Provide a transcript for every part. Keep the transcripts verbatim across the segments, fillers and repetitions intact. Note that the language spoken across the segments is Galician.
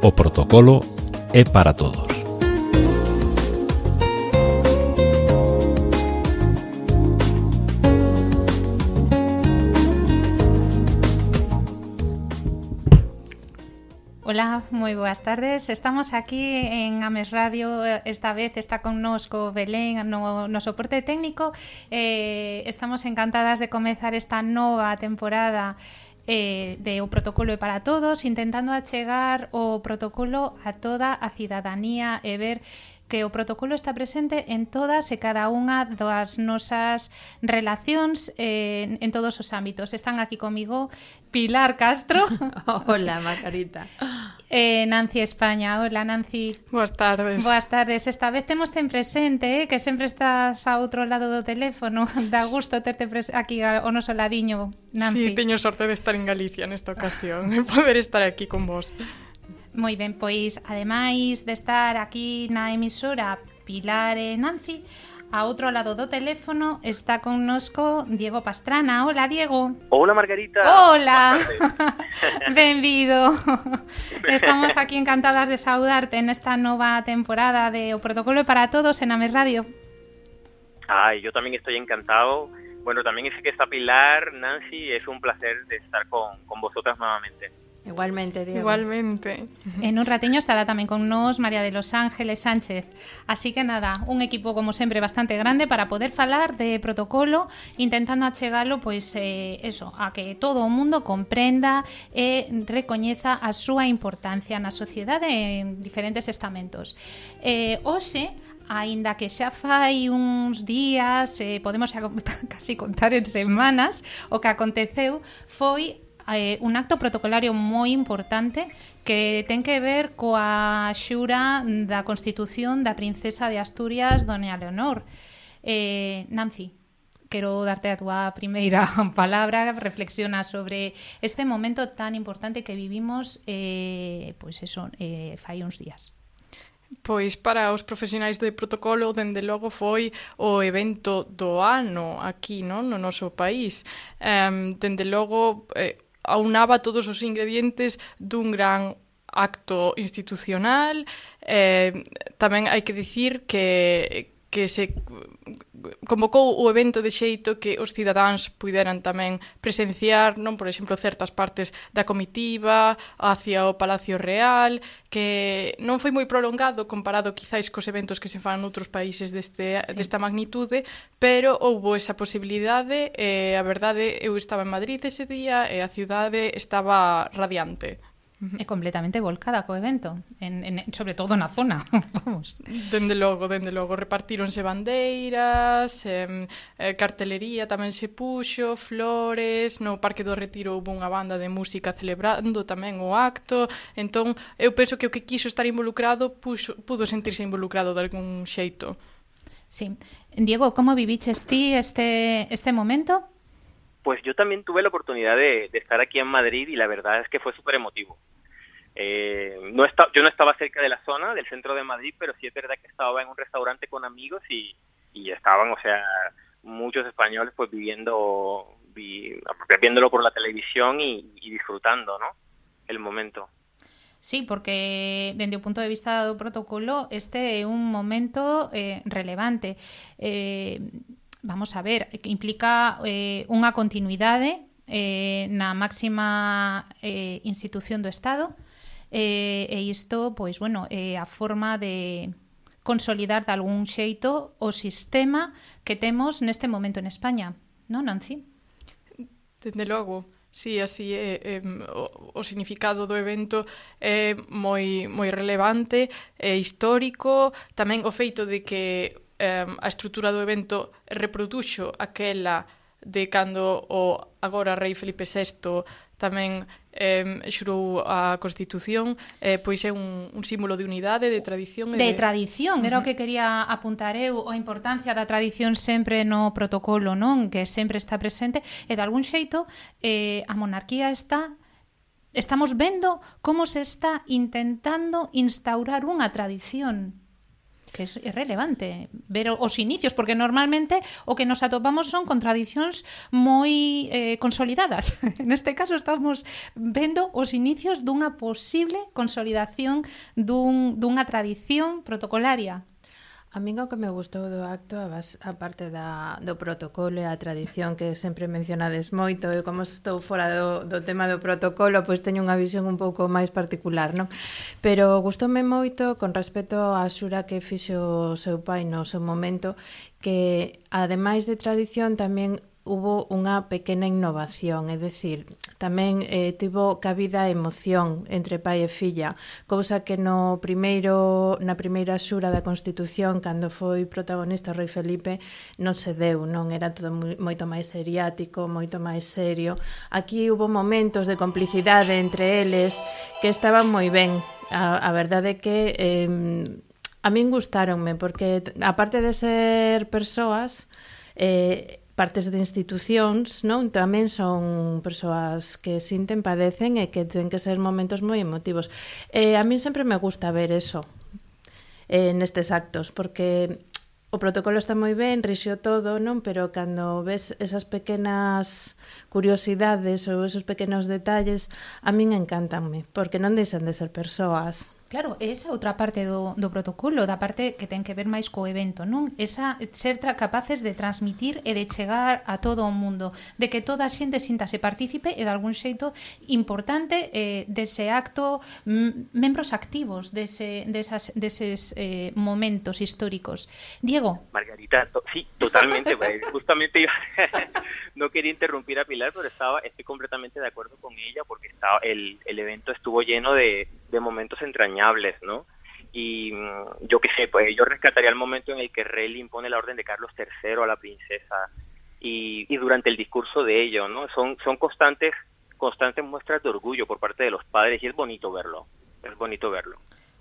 O protocolo é para todos. Hola, moi boas tardes. Estamos aquí en Ames Radio. Esta vez está connosco Belén no, no soporte técnico. Eh, estamos encantadas de comezar esta nova temporada eh, de O Protocolo é para Todos, intentando achegar o protocolo a toda a cidadanía e ver que o protocolo está presente en todas e cada unha das nosas relacións eh, en todos os ámbitos. Están aquí comigo Pilar Castro. Hola, Margarita. Eh, Nancy España. Hola, Nancy. Boas tardes. Boas tardes. Esta vez temos ten presente, eh, que sempre estás a outro lado do teléfono. Dá gusto terte aquí ao noso ladiño, Nancy. Sí, teño sorte de estar en Galicia nesta ocasión, e poder estar aquí con vos. Moi ben, pois, ademais de estar aquí na emisora Pilar e Nancy, a outro lado do teléfono está connosco Diego Pastrana. Hola, Diego. Hola, Margarita. Hola. Benvido. Estamos aquí encantadas de saudarte nesta nova temporada de O Protocolo para Todos en Ames Radio. Ay, yo también estoy encantado. Bueno, también es que está Pilar, Nancy, es un placer de estar con, con vosotras nuevamente. Igualmente, Diego. Igualmente. En un ratiño estará tamén con nos María de los Ángeles Sánchez. Así que nada, un equipo como sempre bastante grande para poder falar de protocolo, intentando achegalo pois eh, eso, a que todo o mundo comprenda e recoñeza a súa importancia na sociedade en diferentes estamentos. Eh, hoxe, aínda que xa fai uns días, eh, podemos xa casi contar en semanas, o que aconteceu foi Eh, un acto protocolario moi importante que ten que ver coa xura da Constitución da princesa de Asturias, Doña Leonor. Eh, Nancy, quero darte a túa primeira palabra, reflexiona sobre este momento tan importante que vivimos eh, pois eso, eh, fai uns días. Pois para os profesionais de protocolo, dende logo foi o evento do ano aquí, non, no noso país. Um, dende logo eh, aunaba todos os ingredientes dun gran acto institucional. Eh, tamén hai que dicir que, que se convocou o evento de xeito que os cidadáns puideran tamén presenciar, non, por exemplo, certas partes da comitiva hacia o Palacio Real, que non foi moi prolongado comparado quizáis cos eventos que se fan noutros países deste, sí. desta magnitude, pero houbo esa posibilidade e a verdade, eu estaba en Madrid ese día e a cidade estaba radiante. É completamente volcada co evento, en, en, sobre todo na zona. Vamos. Dende logo, dende logo, repartíronse bandeiras, eh, eh, cartelería tamén se puxo, flores, no Parque do Retiro houve unha banda de música celebrando tamén o acto, entón eu penso que o que quiso estar involucrado puxo, pudo sentirse involucrado de algún xeito. Sí. Diego, como viviches ti este, este momento? Pues yo también tuve la oportunidad de, de estar aquí en Madrid y la verdad es que fue súper emotivo. Eh, no está, yo no estaba cerca de la zona, del centro de Madrid, pero sí es verdad que estaba en un restaurante con amigos y, y estaban, o sea, muchos españoles pues viviendo, vi, viéndolo por la televisión y, y disfrutando, ¿no?, el momento. Sí, porque dende o punto de vista do protocolo este é un momento eh, relevante. Eh, vamos a ver, que implica eh, unha continuidade eh, na máxima eh, institución do Estado, eh, e isto, pois, bueno, é eh, a forma de consolidar de algún xeito o sistema que temos neste momento en España, non, Nancy? Dende logo. Sí, así é, é o, o significado do evento é moi, moi relevante, é histórico, tamén o feito de que eh, a estrutura do evento reproduxo aquela de cando o agora rei Felipe sexto tamén eh, xurou a Constitución, eh, pois é un, un símbolo de unidade, de tradición. De, de tradición, era uh -huh. o que quería apuntar eu, a importancia da tradición sempre no protocolo, non? Que sempre está presente, e de algún xeito eh, a monarquía está... Estamos vendo como se está intentando instaurar unha tradición. que é relevante ver os inicios, porque normalmente o que nos atopamos son contradicións moi eh, consolidadas. Neste caso estamos vendo os inicios dunha posible consolidación dun, dunha tradición protocolaria. A min o que me gustou do acto, a, bas, a parte da, do protocolo e a tradición que sempre mencionades moito, e como estou fora do, do tema do protocolo, pois teño unha visión un pouco máis particular, non? Pero gustoume moito con respecto á xura que fixo o seu pai no seu momento, que ademais de tradición tamén hubo unha pequena innovación, é dicir, tamén eh, tivo cabida a emoción entre pai e filla, cousa que no primeiro na primeira xura da Constitución, cando foi protagonista o rei Felipe, non se deu, non era todo moi, moito máis seriático, moito máis serio. Aquí hubo momentos de complicidade entre eles que estaban moi ben. A, a verdade é que eh, a min gustáronme, porque aparte de ser persoas, eh, partes de institucións, non? Tamén son persoas que sinten, padecen e que ten que ser momentos moi emotivos. Eh, a mí sempre me gusta ver eso eh, nestes actos, porque o protocolo está moi ben, rixo todo, non? Pero cando ves esas pequenas curiosidades ou esos pequenos detalles, a min encántanme, porque non deixan de ser persoas. Claro, esa outra parte do, do protocolo, da parte que ten que ver máis co evento, non? Esa ser capaces de transmitir e de chegar a todo o mundo, de que toda a xente sintase partícipe e de algún xeito importante eh, dese acto, membros activos dese, desas, deses eh, momentos históricos. Diego. Margarita, to sí, totalmente, pues, justamente iba no quería interrumpir a Pilar, pero estaba, estoy completamente de acuerdo con ella, porque estaba, el, el evento estuvo lleno de de momentos entrañables, ¿no? Y yo qué sé, pues yo rescataría el momento en el que Rey le impone la orden de Carlos tercero a la princesa y, y durante el discurso de ello, ¿no? Son, son constantes, constantes muestras de orgullo por parte de los padres y es bonito verlo, es bonito verlo.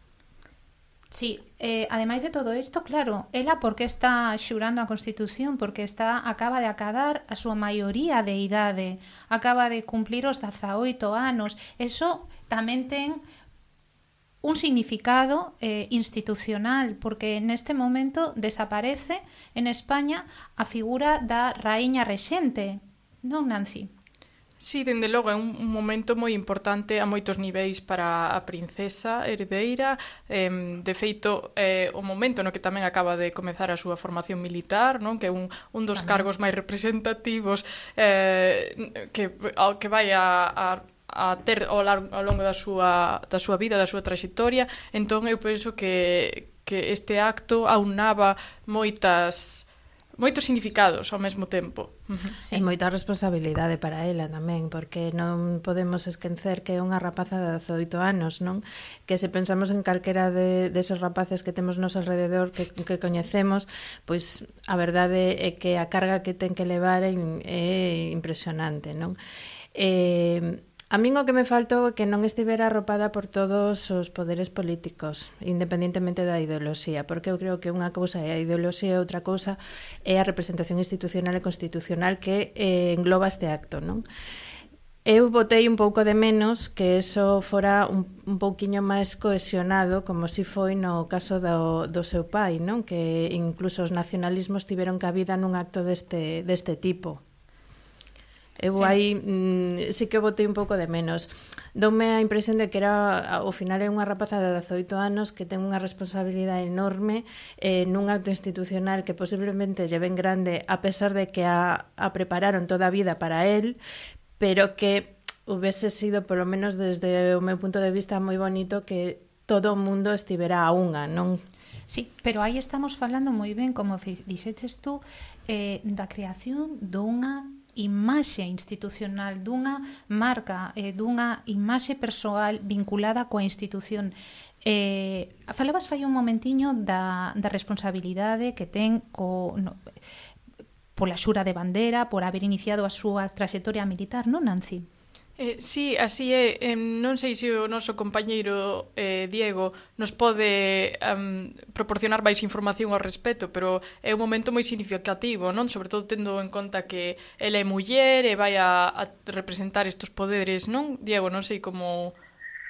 Sí, eh, ademais de todo isto, claro, ela porque está xurando a Constitución, porque está acaba de acadar a súa maioría de idade, acaba de cumplir os dezaoito anos, eso tamén ten un significado eh, institucional, porque neste momento desaparece en España a figura da raíña rexente, non, Nancy? Sí, dende logo, é un, un momento moi importante a moitos niveis para a princesa herdeira. Eh, de feito, é eh, o momento no que tamén acaba de comezar a súa formación militar, non? Que é un, un dos cargos máis representativos eh, que, ao que vai a... a a ter ao, largo, ao longo da súa, da súa vida, da súa traxectoria. Entón eu penso que, que este acto aunaba moitas moitos significados ao mesmo tempo. Sí. E moita responsabilidade para ela tamén, porque non podemos esquecer que é unha rapaza de dezaoito anos, non? Que se pensamos en calquera de, deses rapaces que temos nos alrededor, que, que coñecemos, pois a verdade é que a carga que ten que levar é, é impresionante, non? Eh, A min o que me faltou é que non estivera arropada por todos os poderes políticos, independentemente da ideoloxía, porque eu creo que unha cousa é a ideoloxía e outra cousa é a representación institucional e constitucional que eh, engloba este acto, non? Eu botei un pouco de menos que eso fora un, un pouquiño máis cohesionado, como si foi no caso do, do seu pai, non? Que incluso os nacionalismos tiveron cabida nun acto deste, deste tipo. Eu sí. aí mm, sí que botei un pouco de menos. Doume a impresión de que era, ao final é unha rapaza de dezaoito anos que ten unha responsabilidade enorme eh, nun acto institucional que posiblemente lle ven grande, a pesar de que a, a prepararon toda a vida para él, pero que houvese sido, polo menos desde o meu punto de vista, moi bonito que todo o mundo estivera a unha, non? Sí, pero aí estamos falando moi ben, como dixeches tú, eh, da creación dunha imaxe institucional, dunha marca, eh, dunha imaxe persoal vinculada coa institución. Eh, falabas fai un momentiño da, da responsabilidade que ten co, no, pola xura de bandera, por haber iniciado a súa traxectoria militar, non, Nancy? Eh, sí, así é. Eh, non sei se o noso compañeiro eh, Diego nos pode um, proporcionar máis información ao respecto, pero é un momento moi significativo, non? Sobre todo tendo en conta que ela é muller e vai a, a representar estes poderes, non? Diego, non sei como...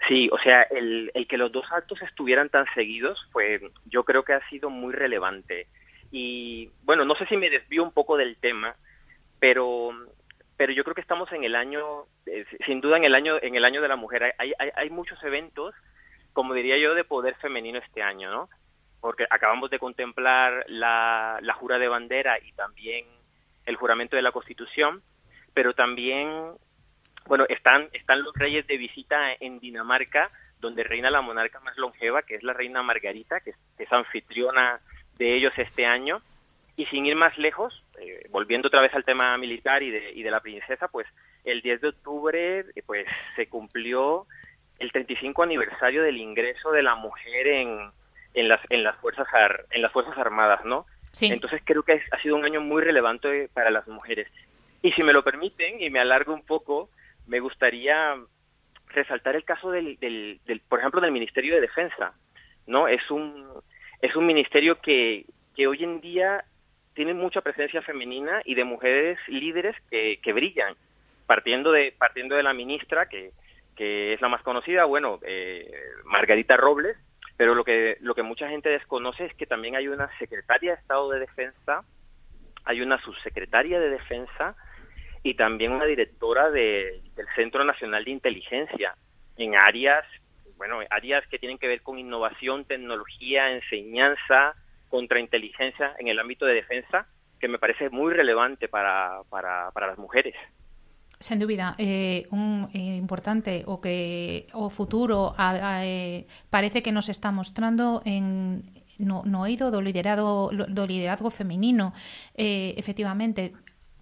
Sí, o sea, el, el que los dos actos estuvieran tan seguidos, pues yo creo que ha sido muy relevante. Y bueno, no sé si me desvío un poco del tema, pero pero yo creo que estamos en el año, eh, sin duda en el año en el año de la mujer. Hay, hay, hay muchos eventos, como diría yo, de poder femenino este año, ¿no? Porque acabamos de contemplar la, la jura de bandera y también el juramento de la Constitución, pero también, bueno, están, están los reyes de visita en Dinamarca, donde reina la monarca más longeva, que es la reina Margarita, que es, que es anfitriona de ellos este año. Y sin ir más lejos, eh, volviendo otra vez al tema militar y de, y de la princesa, pues el diez de octubre eh, pues se cumplió el treinta y cinco aniversario del ingreso de la mujer en, en, las, en, las, fuerzas ar, en las Fuerzas Armadas, ¿no? Sí. Entonces creo que es, ha sido un año muy relevante para las mujeres. Y si me lo permiten, y me alargo un poco, me gustaría resaltar el caso del, del, del por ejemplo, del Ministerio de Defensa, ¿no? Es un, es un ministerio que, que hoy en día tiene mucha presencia femenina y de mujeres líderes que, que brillan, partiendo de, partiendo de la ministra, que, que es la más conocida, bueno, eh, Margarita Robles, pero lo que, lo que mucha gente desconoce es que también hay una secretaria de Estado de Defensa, hay una subsecretaria de Defensa y también una directora de, del Centro Nacional de Inteligencia en áreas, bueno, áreas que tienen que ver con innovación, tecnología, enseñanza, contrainteligencia en el ámbito de defensa, que me parece muy relevante para, para, para las mujeres. Sen dúbida, eh, un eh, importante o que o futuro a, a, eh, parece que nos está mostrando en no, no eido do liderado do liderazgo feminino, eh, efectivamente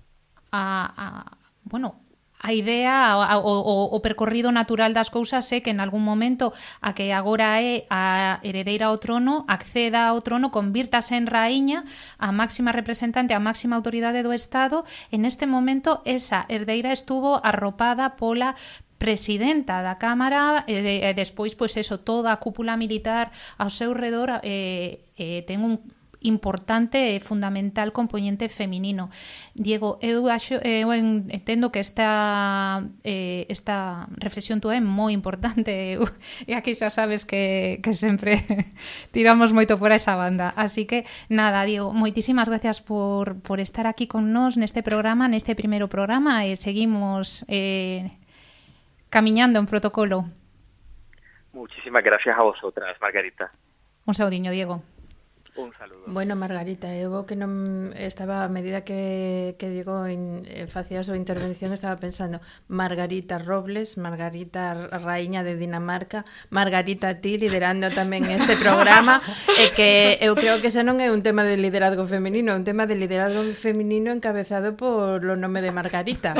a, a bueno, a idea a, o, o, o percorrido natural das cousas é que en algún momento a que agora é a heredeira ao trono acceda ao trono, convírtase en raíña, a máxima representante, a máxima autoridade do Estado. En este momento esa herdeira estuvo arropada pola presidenta da Cámara e, e despois, pois eso, toda a cúpula militar ao seu redor eh, eh, ten un importante e fundamental componente feminino. Diego, eu acho, eu entendo que esta eh, esta reflexión túa é moi importante e aquí xa sabes que, que sempre tiramos moito por esa banda. Así que, nada, Diego, moitísimas gracias por, por estar aquí con nós neste programa, neste primeiro programa, e seguimos eh, camiñando en protocolo. Muchísimas gracias a vosotras, Margarita. Un saudiño, Diego. Un saludo. Bueno, Margarita, eu que non estaba a medida que, que Diego in, facía a súa intervención, estaba pensando Margarita Robles, Margarita Raíña de Dinamarca, Margarita ti liderando tamén este programa, e que eu creo que ese non é un tema de liderazgo feminino, é un tema de liderazgo feminino encabezado por o nome de Margarita.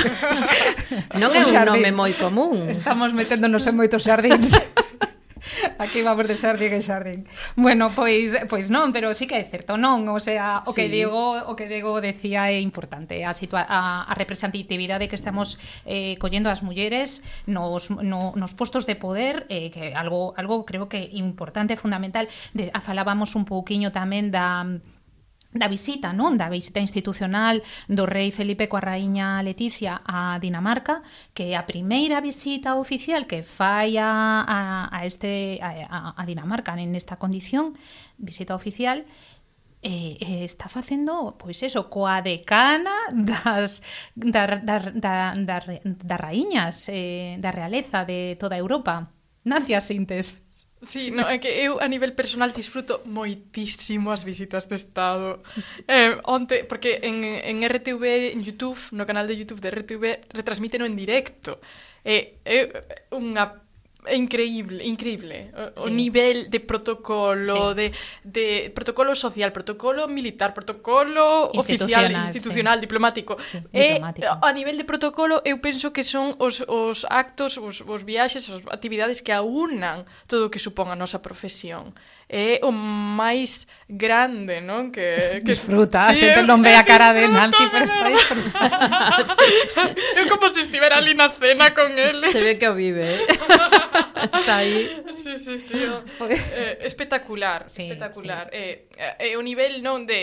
Non é un nome moi común. Estamos meténdonos en moitos xardíns. Aquí vamos de xardín en xardín. Bueno, pois pois non, pero sí que é certo, non, o sea, o que sí. Diego, o que Diego decía é importante, a situa a, a representatividade que estamos eh, collendo as mulleres nos, no, nos postos de poder, eh, que algo algo creo que importante, fundamental. De, a falábamos un pouquiño tamén da da visita, non? Da visita institucional do rei Felipe coa raíña Leticia a Dinamarca, que é a primeira visita oficial que fai a, a, a, este, a, a Dinamarca nesta condición, visita oficial, e, e está facendo, pois eso, coa decana das, da, da, da, da, da raíñas, eh, da realeza de toda Europa. Nancia Sintes. Sí, no, é que eu a nivel personal disfruto moitísimo as visitas de Estado. Eh, onte, porque en, en R T V, en YouTube, no canal de YouTube de R T V, retransmíteno en directo. É eh, eh, unha é increíble, increíble o, sí. O nivel de protocolo, sí. de, de protocolo social, protocolo militar, protocolo oficial, institucional, sí. diplomático. Sí, e diplomático. A nivel de protocolo eu penso que son os, os actos, os, os viaxes, as actividades que aunan todo o que supón a nosa profesión. É o máis grande, non? Que, que... Disfruta, sí, xente non ve a cara de Nancy, pero está disfrutando. Sí. Eu como se estivera ali na cena con eles. Se ve que o vive, eh? Está aí. Sí, sí, sí. Eh, espectacular, sí, espectacular. Sí. Eh, eh, o nivel non de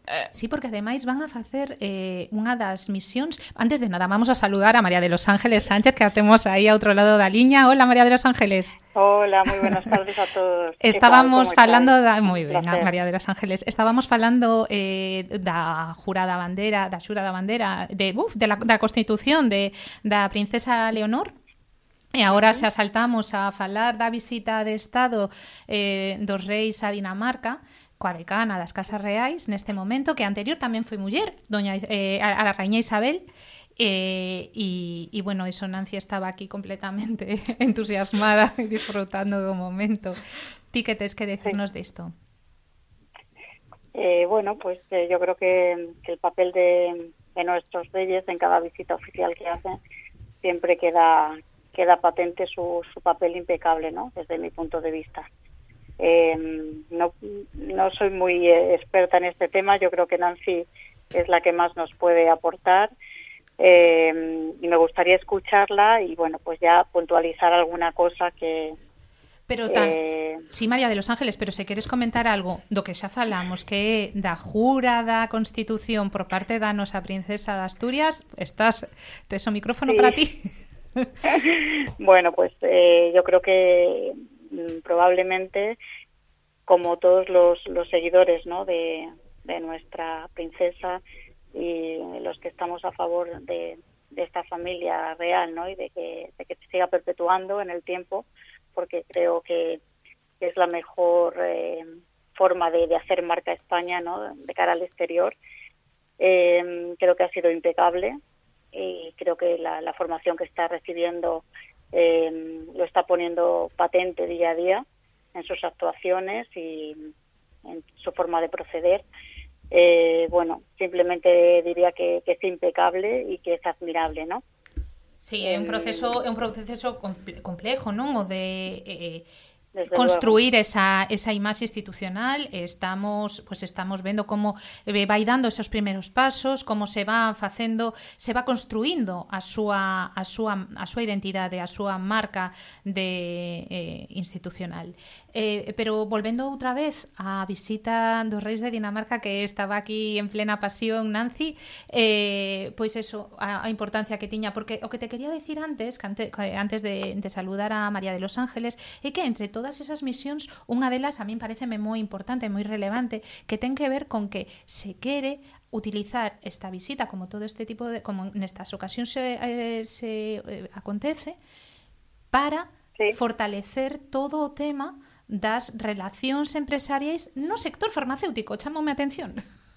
Eh, Sí, porque ademais van a facer eh, unha das misións. Antes de nada, vamos a saludar a María de los Ángeles Sánchez, que a temos aí a outro lado da liña. Hola, María de los Ángeles. Hola, moi buenas tardes a todos. Estábamos falando da... Moi ben, Placer. María de los Ángeles. Estábamos falando eh, da jurada bandera, da xura da bandera, de, uf, de la, da Constitución de, da princesa Leonor. E agora xa saltamos a falar da visita de Estado eh, dos reis a Dinamarca, coa decana das Casas Reais neste momento, que anterior tamén foi muller, doña eh, a, a Raíña Isabel, eh, e, e bueno, eso, Nancy estaba aquí completamente entusiasmada e disfrutando do momento. Ti que tes que decirnos sí. disto? Eh, bueno, pues eh, yo creo que, que el papel de, de nuestros reyes en cada visita oficial que hacen siempre queda, queda patente su, su papel impecable, ¿no? Desde mi punto de vista. Eh, no, no soy muy eh, experta en este tema, yo creo que Nancy es la que más nos puede aportar eh, y me gustaría escucharla y bueno, pues ya puntualizar alguna cosa que... Pero tan, eh, sí, María de los Ángeles, pero se queres comentar algo do que xa falamos, que é da jura da Constitución por parte da nosa princesa de Asturias, estás, tes o micrófono sí. para ti. Bueno, pues eh, yo creo que probablemente, como todos los, los seguidores, ¿no? de, de nuestra princesa y los que estamos a favor de, de esta familia real, ¿no? y de que, de que se siga perpetuando en el tiempo, porque creo que es la mejor eh, forma de, de hacer marca España, ¿no? de cara al exterior. Eh, creo que ha sido impecable y creo que la, la formación que está recibiendo Eh, lo está poniendo patente día a día en sus actuaciones y en su forma de proceder. Eh, bueno, simplemente diría que, que es impecable y que es admirable, ¿no? Sí, é un proceso é un proceso complejo, non? O de eh, Desde construir luego. esa, esa imaxe institucional. Estamos, pues estamos vendo como vai dando esos primeiros pasos, como se va facendo, se va construindo a súa a súa a súa identidade, a súa marca de eh, institucional. Eh, pero volvendo outra vez á visita dos reis de Dinamarca, que estaba aquí en plena pasión Nancy, eh, pois eso, a, a importancia que tiña, porque o que te quería decir antes, que antes, antes de, de saludar a María de los Ángeles, é que entre todas esas misións, unha delas a min pareceme moi importante, moi relevante, que ten que ver con que se quere utilizar esta visita, como todo este tipo de, como nestas ocasións se, eh, se eh, acontece, para sí. fortalecer todo o tema das relacións empresariais no sector farmacéutico. Chámame a atención.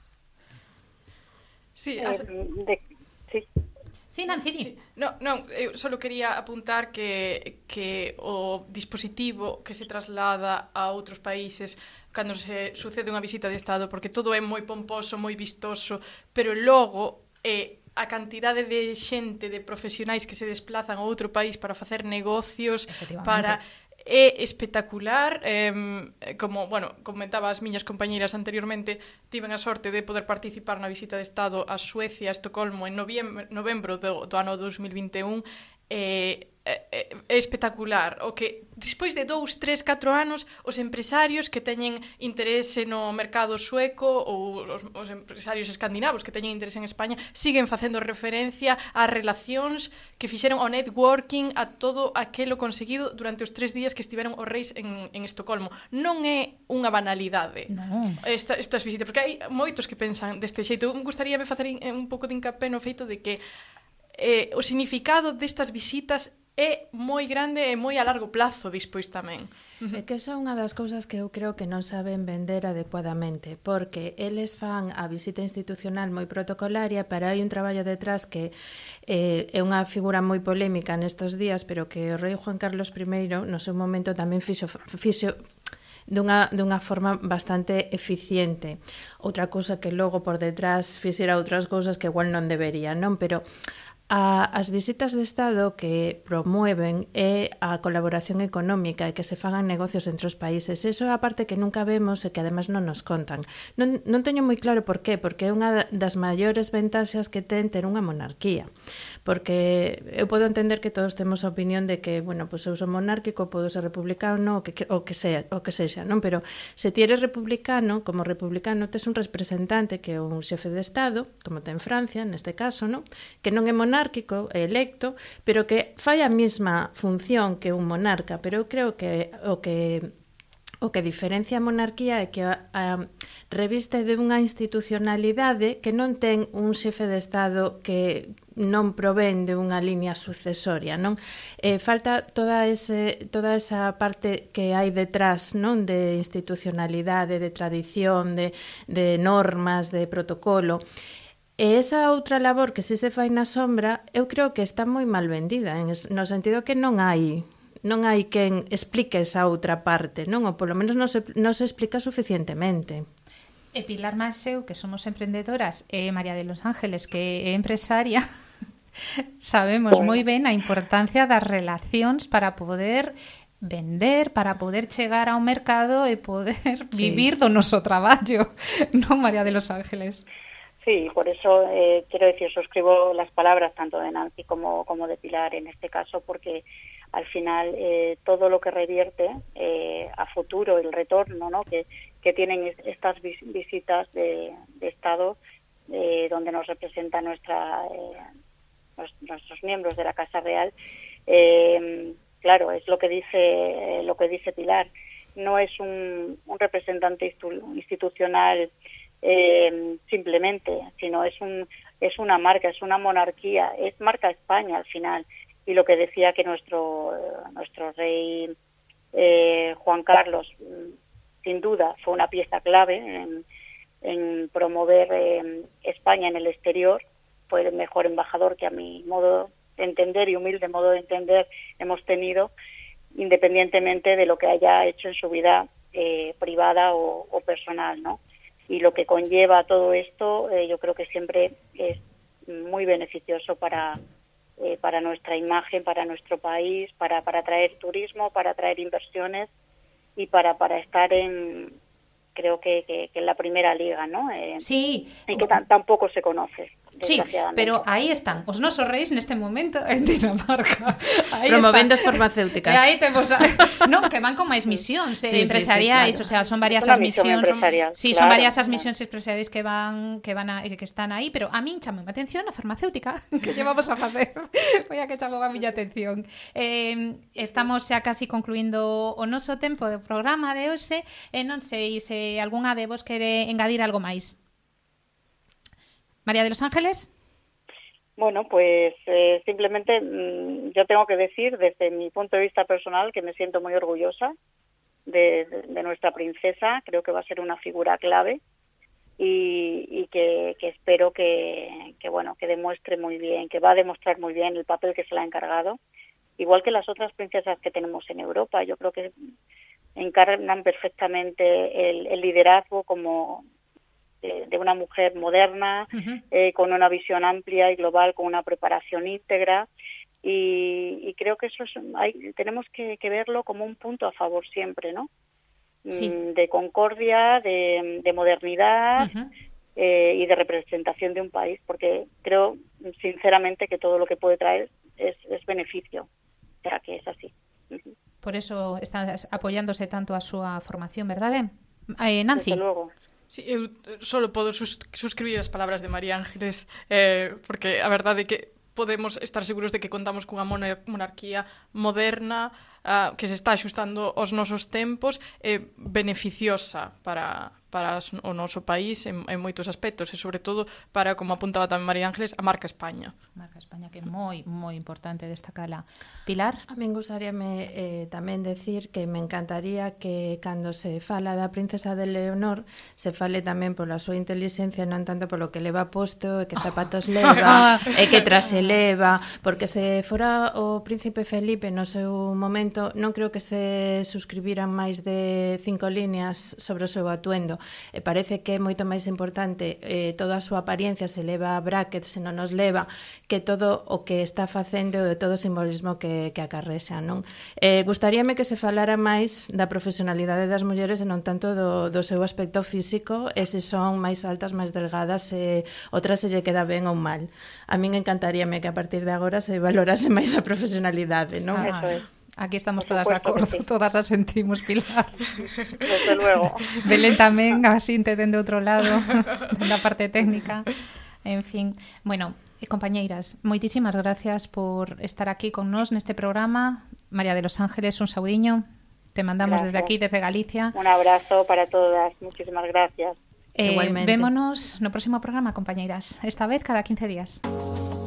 Sí, eh, as... de, sí. Sí, Nancy, sí. No, non, eu só quería apuntar que, que o dispositivo que se traslada a outros países cando se sucede unha visita de Estado, porque todo é moi pomposo, moi vistoso, pero logo é a cantidade de xente, de profesionais que se desplazan a outro país para facer negocios, para... é espectacular, eh, como, bueno, comentaba as miñas compañeiras anteriormente, tiven a sorte de poder participar na visita de Estado a Suecia, a Estocolmo, en noviembro, novembro do, do ano dos mil vinte e un, e é, é espectacular o que despois de dous, tres, catro anos os empresarios que teñen interese no mercado sueco ou os, os empresarios escandinavos que teñen interese en España siguen facendo referencia ás relacións que fixeron ao networking, a todo aquelo conseguido durante os tres días que estiveron os reis en, en Estocolmo. Non é unha banalidade no. esta, estas visitas, porque hai moitos que pensan deste xeito. Me gustaría me facer un pouco de hincapé no feito de que eh, o significado destas visitas é moi grande e moi a largo plazo despois tamén. É que esa é unha das cousas que eu creo que non saben vender adecuadamente, porque eles fan a visita institucional moi protocolaria, pero hai un traballo detrás que eh, é unha figura moi polémica nestos días, pero que o rei Juan Carlos primeiro no seu momento tamén fixo, fixo dunha, dunha forma bastante eficiente. Outra cousa que logo por detrás fixera outras cousas que igual non debería, non? Pero A, as visitas de Estado que promueven é a colaboración económica e que se fagan negocios entre os países. Eso é a parte que nunca vemos e que además non nos contan. Non, non teño moi claro por qué, porque é unha das maiores ventaxas que ten ter unha monarquía. porque eu podo entender que todos temos a opinión de que, bueno, pois eu sou monárquico, podo ser republicano, o que, o que sea, o que sexa, non? Pero se ti eres republicano, como republicano tes un representante que é un xefe de Estado, como ten Francia, neste caso, non? Que non é monárquico, é electo, pero que fai a mesma función que un monarca, pero eu creo que o que O que diferencia a monarquía é que a, a reviste de unha institucionalidade que non ten un xefe de Estado que non provén de unha línea sucesoria, non? Eh, falta toda ese toda esa parte que hai detrás, non, de institucionalidade, de tradición, de de normas, de protocolo. E esa outra labor que si se fai na sombra, eu creo que está moi mal vendida, en, no sentido que non hai non hai quen explique esa outra parte, non? Ou polo menos non se, non se explica suficientemente. E Pilar Maseu, que somos emprendedoras, e María de los Ángeles, que é empresaria, sabemos moi ben a importancia das relacións para poder vender, para poder chegar ao mercado e poder sí. vivir do noso traballo, non, María de los Ángeles? Sí, por eso eh, quiero decir, suscribo las palabras tanto de Nancy como, como de Pilar en este caso, porque al final eh, todo lo que revierte eh, a futuro, el retorno, ¿no?, que, que tienen estas vis visitas de, de Estado eh, donde nos representa nuestra eh, nos, nuestros miembros de la Casa Real, eh, claro, es lo que dice eh, lo que dice Pilar, no es un, un representante institucional eh, simplemente, sino es un es una marca, es una monarquía, es marca España al final. Y lo que decía que nuestro nuestro rey eh, Juan Carlos, sin duda, fue una pieza clave en, en promover eh, España en el exterior, fue el mejor embajador que a mi modo de entender y humilde modo de entender hemos tenido, independientemente de lo que haya hecho en su vida eh, privada o, o personal, ¿no? Y lo que conlleva todo esto, eh, yo creo que siempre es muy beneficioso para Eh, para nuestra imagen, para nuestro país, para, para atraer turismo, para atraer inversiones y para, para estar en, creo que, que, que en la primera liga, ¿no? Eh, sí. Y que tampoco se conoce. Sí, pero aí están os nosos reis neste momento en Dinamarca. Aí promovendo as farmacéuticas. E aí temos, non, que van con máis misións eh, sí, empresariais, sí, sí, claro. O sea, son varias as misións. Sí, claro, son varias as misións claro. empresariais que van que van a, que están aí, pero a min chamou a atención a farmacéutica que llevamos a facer. Foi a que chamou a miña atención. Eh, estamos xa casi concluindo o noso tempo do programa de hoxe e non sei se algunha de vos quere engadir algo máis. María de los Ángeles. Bueno, pues eh, simplemente mmm, yo tengo que decir desde mi punto de vista personal que me siento muy orgullosa de, de, de nuestra princesa. Creo que va a ser una figura clave y, y que, que espero que, que bueno que demuestre muy bien, que va a demostrar muy bien el papel que se le ha encargado. Igual que las otras princesas que tenemos en Europa, yo creo que encarnan perfectamente el, el liderazgo como de una mujer moderna, uh-huh. eh, con una visión amplia y global, con una preparación íntegra, y, y creo que eso es, hay, tenemos que, que verlo como un punto a favor siempre, ¿no? Sí. De concordia, de, de modernidad uh-huh. eh, y de representación de un país, porque creo sinceramente que todo lo que puede traer es, es beneficio, o sea que es así. Uh-huh. Por eso está apoyándose tanto a su formación, ¿verdad? Eh, Nancy. Desde luego. Sí, eu solo podo sus suscribir as palabras de María Ángeles, eh, porque a verdade é que podemos estar seguros de que contamos cunha monarquía moderna, uh, que se está axustando aos nosos tempos, e eh, beneficiosa para, para o noso país en, en moitos aspectos, e sobre todo para, como apuntaba tamén María Ángeles, a marca España. Marca España, que é moi, moi importante destacala. Pilar? A min gustaríame eh, tamén decir que me encantaría que cando se fala da princesa de Leonor se fale tamén pola súa inteligencia, non tanto polo que leva posto e que zapatos leva e que trase leva, porque se fora o príncipe Felipe no seu momento momento non creo que se suscribiran máis de cinco líneas sobre o seu atuendo. E parece que é moito máis importante eh, toda a súa apariencia se leva a brackets, se non nos leva, que todo o que está facendo e todo o simbolismo que, que acarrexa, non? Eh, gustaríame que se falara máis da profesionalidade das mulleres e non tanto do, do seu aspecto físico, e se son máis altas, máis delgadas, se outra se lle queda ben ou mal. A min encantaríame que a partir de agora se valorase máis a profesionalidade, non? Ah, Eso es. aquí estamos Por todas de supuesto acordo, que sí. todas as sentimos, Pilar. Desde luego. Belén tamén, así te dende outro lado, da parte técnica. En fin, bueno, e compañeiras, moitísimas gracias por estar aquí con nós neste programa. María de los Ángeles, un saudiño. Te mandamos Gracias. desde aquí, desde Galicia. Un abrazo para todas. Muchísimas gracias. Eh, Igualmente. vémonos no próximo programa, compañeiras. Esta vez cada quince días.